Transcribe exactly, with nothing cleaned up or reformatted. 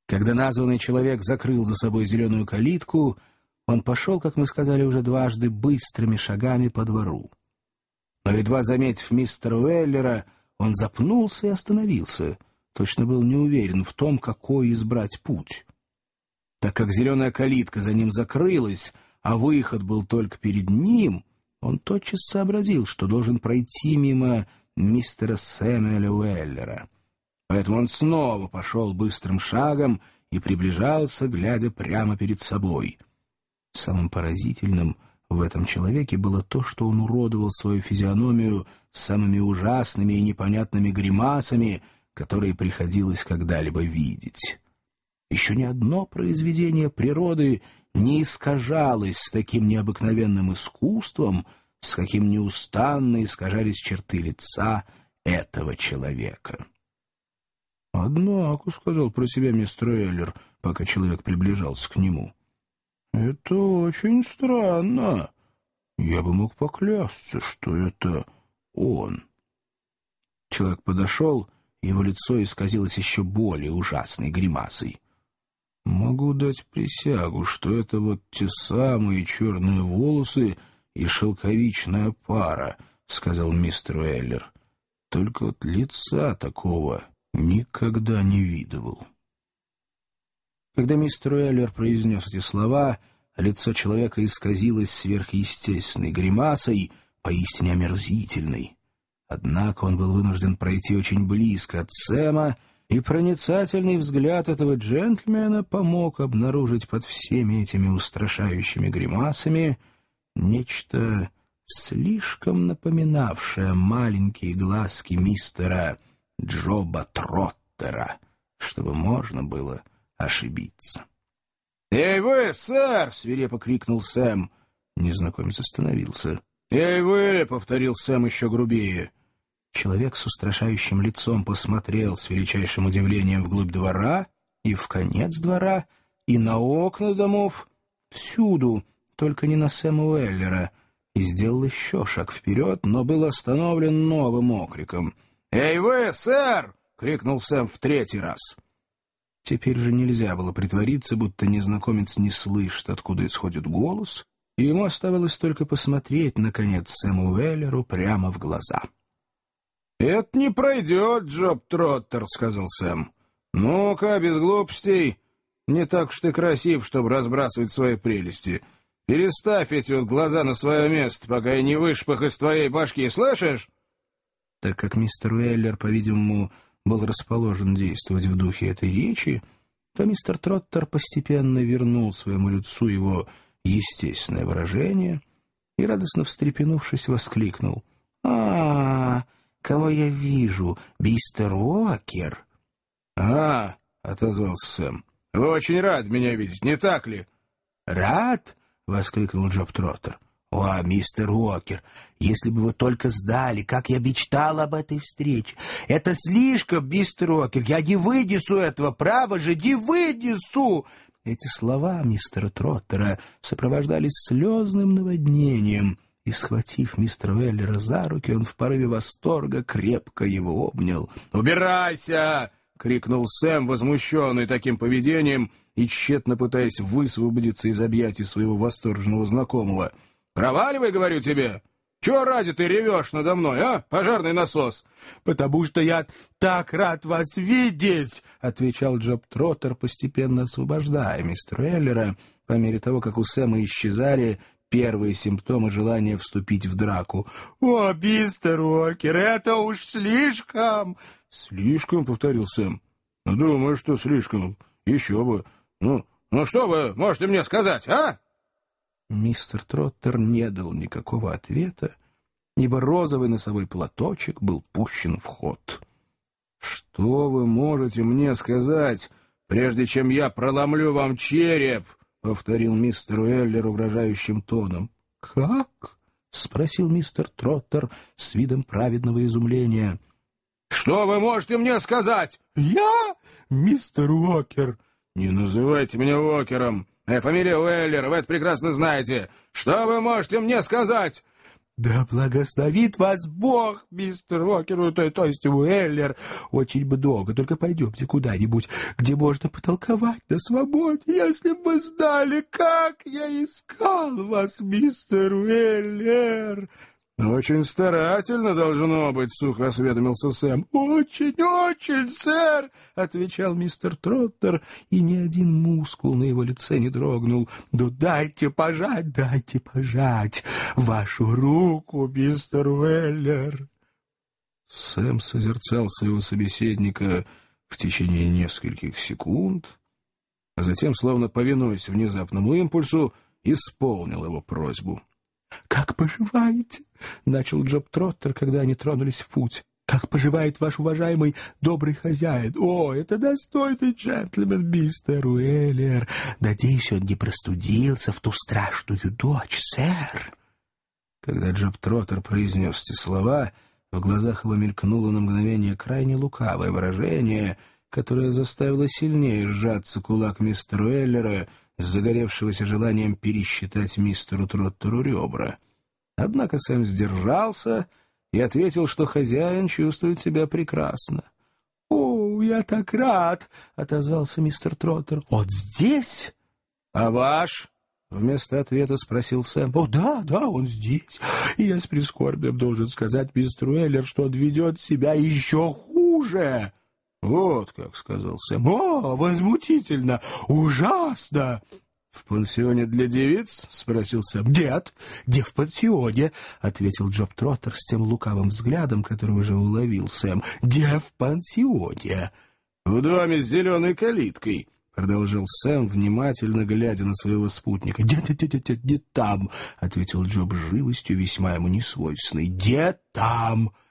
Когда названный человек закрыл за собой зеленую калитку, он пошел, как мы сказали уже дважды, быстрыми шагами по двору. Но, едва заметив мистера Уэллера, он запнулся и остановился, точно был не уверен в том, какой избрать путь. Так как зеленая калитка за ним закрылась, а выход был только перед ним, он тотчас сообразил, что должен пройти мимо мистера Сэмюэля Уэллера. Поэтому он снова пошел быстрым шагом и приближался, глядя прямо перед собой. Самым поразительным в этом человеке было то, что он уродовал свою физиономию самыми ужасными и непонятными гримасами, которые приходилось когда-либо видеть. Еще ни одно произведение природы не искажалось с таким необыкновенным искусством, с каким неустанно искажались черты лица этого человека. «Однако», — сказал про себя мистер Уэллер, пока человек приближался к нему, — «это очень странно. Я бы мог поклясться, что это он». Человек подошел, и его лицо исказилось еще более ужасной гримасой. «Могу дать присягу, что это вот те самые черные волосы и шелковичная пара», — сказал мистер Уэллер. «Только вот лица такого никогда не видывал». Когда мистер Уэллер произнес эти слова, лицо человека исказилось сверхъестественной гримасой, поистине омерзительной. Однако он был вынужден пройти очень близко от Сэма, и проницательный взгляд этого джентльмена помог обнаружить под всеми этими устрашающими гримасами нечто слишком напоминавшее маленькие глазки мистера Джоба Троттера, чтобы можно было ошибиться. «Эй вы, сэр!» — свирепо крикнул Сэм. Незнакомец остановился. «Эй вы!» — повторил Сэм еще грубее. Человек с устрашающим лицом посмотрел с величайшим удивлением вглубь двора и в конец двора, и на окна домов, всюду, только не на Сэма Уэллера, и сделал еще шаг вперед, но был остановлен новым окриком. «Эй вы, сэр!» — крикнул Сэм в третий раз. Теперь же нельзя было притвориться, будто незнакомец не слышит, откуда исходит голос, и ему оставалось только посмотреть, наконец, Сэму Уэллеру прямо в глаза. «Это не пройдет, Джоб Троттер», — сказал Сэм. «Ну-ка, без глупостей. Не так уж ты красив, чтобы разбрасывать свои прелести. Переставь эти вот глаза на свое место, пока я не вышпах из твоей башки, слышишь?» Так как мистер Уэллер, по-видимому, был расположен действовать в духе этой речи, то мистер Троттер постепенно вернул своему лицу его естественное выражение и, радостно встрепенувшись, воскликнул: «А-а-а! Кого я вижу? Мистер Уокер!» «А, — отозвался Сэм, — вы очень рад меня видеть, не так ли?» «Рад?» — воскликнул Джоб Троттер. «О, мистер Уокер, если бы вы только знали, как я мечтал об этой встрече! Это слишком, мистер Уокер, я не вынесу этого, право же, не вынесу!» Эти слова мистера Троттера сопровождались слезным наводнением, и, схватив мистера Уэллера за руки, он в порыве восторга крепко его обнял. «Убирайся!» — крикнул Сэм, возмущенный таким поведением и тщетно пытаясь высвободиться из объятий своего восторженного знакомого. «Проваливай, говорю тебе! Чего ради ты ревешь надо мной, а, пожарный насос?» «Потому что я так рад вас видеть!» — отвечал Джоб Троттер, постепенно освобождая мистера Уэллера по мере того, как у Сэма исчезали первые симптомы желания вступить в драку. «О, мистер Уокер, это уж слишком!» «Слишком?» — повторил Сэм. «Думаю, что слишком. Еще бы. Ну, ну что вы можете мне сказать, а?» Мистер Троттер не дал никакого ответа, ибо розовый носовой платочек был пущен в ход. «Что вы можете мне сказать, прежде чем я проломлю вам череп?» — повторил мистер Уэллер угрожающим тоном. «Как?» — спросил мистер Троттер с видом праведного изумления. «Что вы можете мне сказать?» «Я? Мистер Уокер!» «Не называйте меня Уокером. Моя фамилия Уэллер, вы это прекрасно знаете. Что вы можете мне сказать?» Да благословит вас Бог, мистер Уокер, то, то есть Уэллер. Очень бы долго, только пойдемте куда-нибудь, где можно потолковать на свободе. Если бы вы знали, как я искал вас, мистер Уэллер. «Очень старательно должно быть», — сухо осведомился Сэм. «Очень, очень, сэр», — отвечал мистер Троттер, и ни один мускул на его лице не дрогнул. «Да дайте пожать, дайте пожать вашу руку, мистер Уэллер». Сэм созерцал своего собеседника в течение нескольких секунд, а затем, словно повинуясь внезапному импульсу, исполнил его просьбу. «Как поживаете?» — начал Джоб Троттер, когда они тронулись в путь. «Как поживает ваш уважаемый добрый хозяин? О, это достойный джентльмен, мистер Уэллер. Надеюсь, он не простудился в ту страшную ночь, сэр». Когда Джоб Троттер произнес эти слова, в глазах его мелькнуло на мгновение крайне лукавое выражение, которое заставило сильнее сжаться кулак мистера Уэллера, загоревшегося желанием пересчитать мистеру Троттеру ребра. Однако Сэм сдержался и ответил, что хозяин чувствует себя прекрасно. — О, я так рад! — отозвался мистер Троттер. — Вот здесь? — А ваш? — вместо ответа спросил Сэм. — О, да, да, он здесь. И я с прискорбием должен сказать мистеру Уэллер, что он ведет себя еще хуже. — Вот как, — сказал Сэм. — О, возмутительно! Ужасно! — В пансионе для девиц? — спросил Сэм. — Нет, где в пансионе? — ответил Джоб Троттер с тем лукавым взглядом, который уже уловил Сэм. — Где в пансионе? — В доме с зеленой калиткой, — продолжил Сэм, внимательно глядя на своего спутника. — Нет, нет, нет, нет, не там, — ответил Джоб живостью, весьма ему несвойственной. — Где там? —